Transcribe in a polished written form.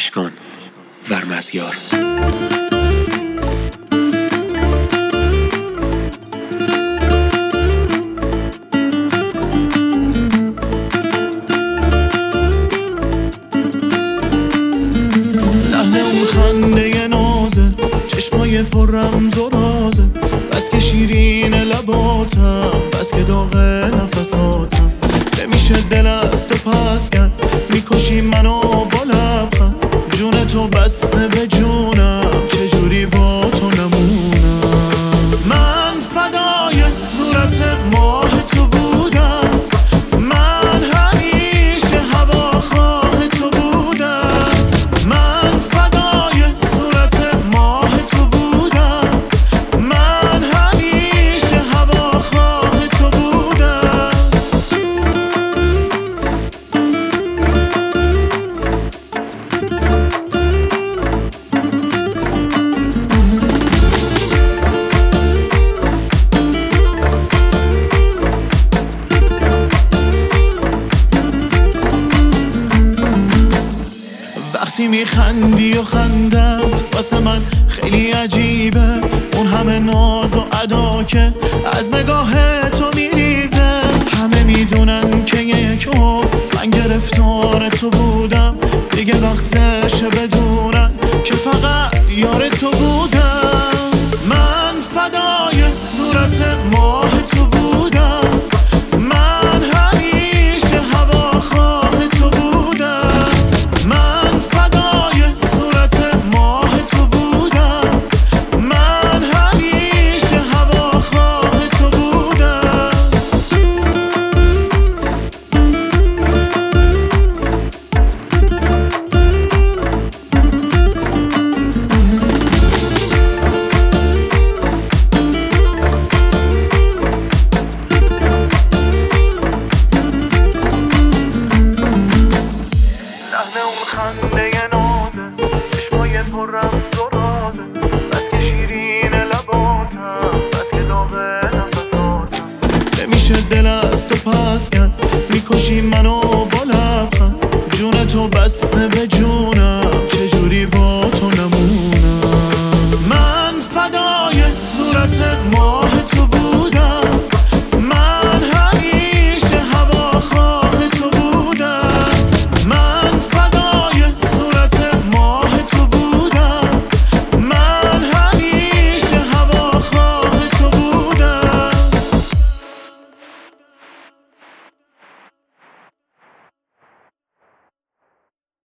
اشکان ورمزیار. لحن اون خنده نازه، چشمای پر رمز و رازه، بس که شیرین لباتم، بس که داغ نفساتم. نمیشه دل از تو پس کرد، میکشی منو با لبخند. جون تو بسته به جونم، چجوری با تو نمونم. من فدای صورت ماه تو بودم، من همیشه هواخواه تو بودم. من فدای صورت ماه تو بودم، من همیشه هواخواه تو بودم. وقتی میخندی و خندت واسه من خیلی عجیبه، اون همه ناز و ادا که از نگاه تو میریزه. همه میدونن که یک عمر من گرفتار تو بودم، دیگه وقتشه بدونن که فقط یار تو بودم. من فدای صورت ماه تو بودم، من همیشه هواخواه تو بودم. من فدای صورت ماه تو بودم، من همیشه هواخواه تو بودم. لحن اون خنده نازه، چشمای پر رمز و رازه، بس که شیرین لباتم، بس که داغ نفساتم. نمیشه دل از تو پس کرد، میکشی منو با لبخند. جون تو بسته به جونم، چجوری با تو نمونم. من فدای صورت ماه